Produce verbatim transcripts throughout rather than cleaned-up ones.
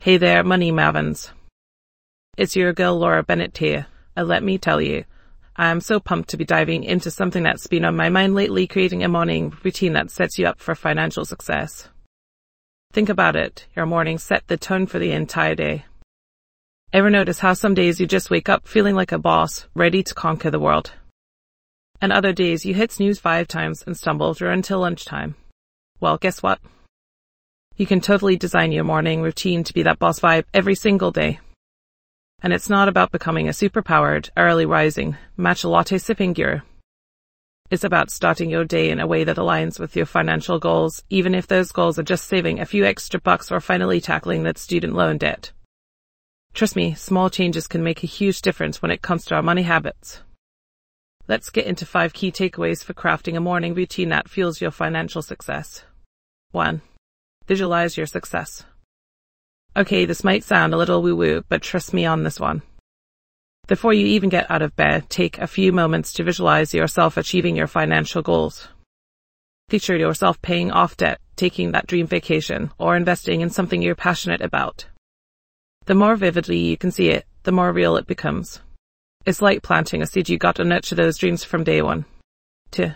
Hey there, Money Mavins. It's your girl Laura Bennett here, and let me tell you, I'm so pumped to be diving into something that's been on my mind lately, creating a morning routine that sets you up for financial success. Think about it, your mornings set the tone for the entire day. Ever notice how some days you just wake up feeling like a boss, ready to conquer the world? And other days you hit snooze five times and stumble through until lunchtime. Well, guess what? You can totally design your morning routine to be that boss vibe every single day. And it's not about becoming a superpowered, early rising, matcha latte sipping guru. It's about starting your day in a way that aligns with your financial goals, even if those goals are just saving a few extra bucks or finally tackling that student loan debt. Trust me, small changes can make a huge difference when it comes to our money habits. Let's get into five key takeaways for crafting a morning routine that fuels your financial success. one. Visualize your success. Okay, this might sound a little woo-woo, but trust me on this one. Before you even get out of bed, take a few moments to visualize yourself achieving your financial goals. Picture yourself paying off debt, taking that dream vacation, or investing in something you're passionate about. The more vividly you can see it, the more real it becomes. It's like planting a seed. You got to nurture those dreams from day one. two.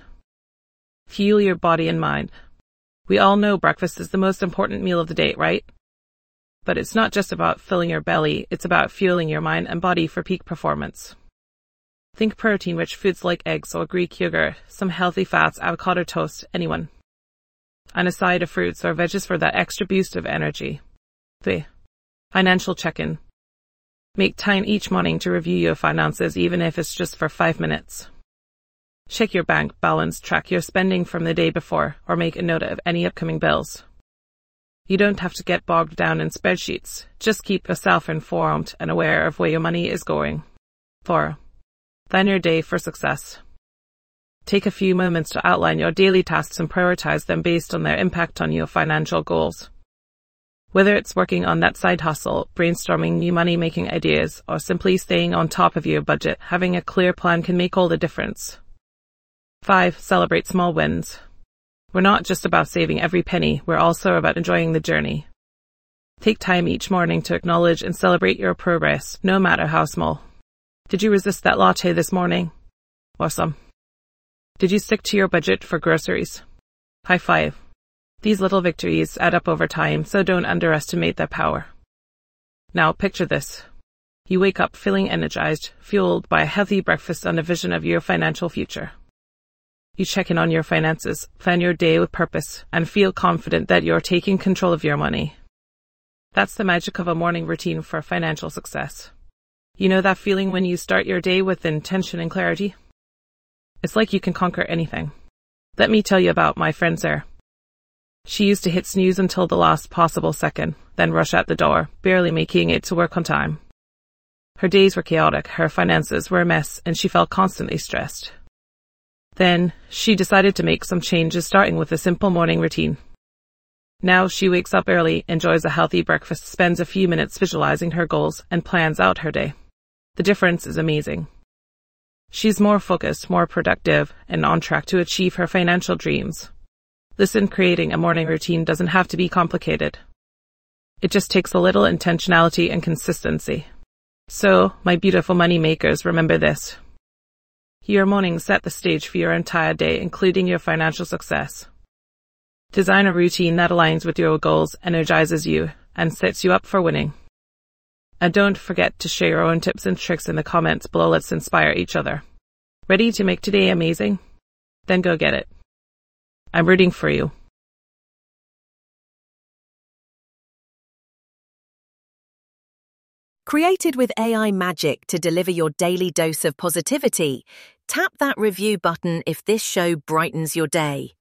Fuel your body and mind. We all know breakfast is the most important meal of the day, right? But it's not just about filling your belly, it's about fueling your mind and body for peak performance. Think protein-rich foods like eggs or Greek yogurt, some healthy fats, avocado toast, anyone. And a side of fruits or veggies for that extra boost of energy. three. Financial check-in. Make time each morning to review your finances, even if it's just for five minutes. Check your bank balance, track your spending from the day before, or make a note of any upcoming bills. You don't have to get bogged down in spreadsheets. Just keep yourself informed and aware of where your money is going. four. Plan your day for success. Take a few moments to outline your daily tasks and prioritize them based on their impact on your financial goals. Whether it's working on that side hustle, brainstorming new money-making ideas, or simply staying on top of your budget, having a clear plan can make all the difference. five. Celebrate small wins. We're not just about saving every penny, we're also about enjoying the journey. Take time each morning to acknowledge and celebrate your progress, no matter how small. Did you resist that latte this morning? Awesome. Did you stick to your budget for groceries? High five. These little victories add up over time, so don't underestimate their power. Now picture this. You wake up feeling energized, fueled by a healthy breakfast and a vision of your financial future. You check in on your finances, plan your day with purpose, and feel confident that you're taking control of your money. That's the magic of a morning routine for financial success. You know that feeling when you start your day with intention and clarity? It's like you can conquer anything. Let me tell you about my friend Sarah. She used to hit snooze until the last possible second, then rush out the door, barely making it to work on time. Her days were chaotic, her finances were a mess, and she felt constantly stressed. Then, she decided to make some changes, starting with a simple morning routine. Now she wakes up early, enjoys a healthy breakfast, spends a few minutes visualizing her goals, and plans out her day. The difference is amazing. She's more focused, more productive, and on track to achieve her financial dreams. Listen, creating a morning routine doesn't have to be complicated. It just takes a little intentionality and consistency. So, my beautiful money makers, remember this. Your mornings set the stage for your entire day, including your financial success. Design a routine that aligns with your goals, energizes you, and sets you up for winning. And don't forget to share your own tips and tricks in the comments below. Let's inspire each other. Ready to make today amazing? Then go get it. I'm rooting for you. Created with A I magic to deliver your daily dose of positivity, tap that review button if this show brightens your day.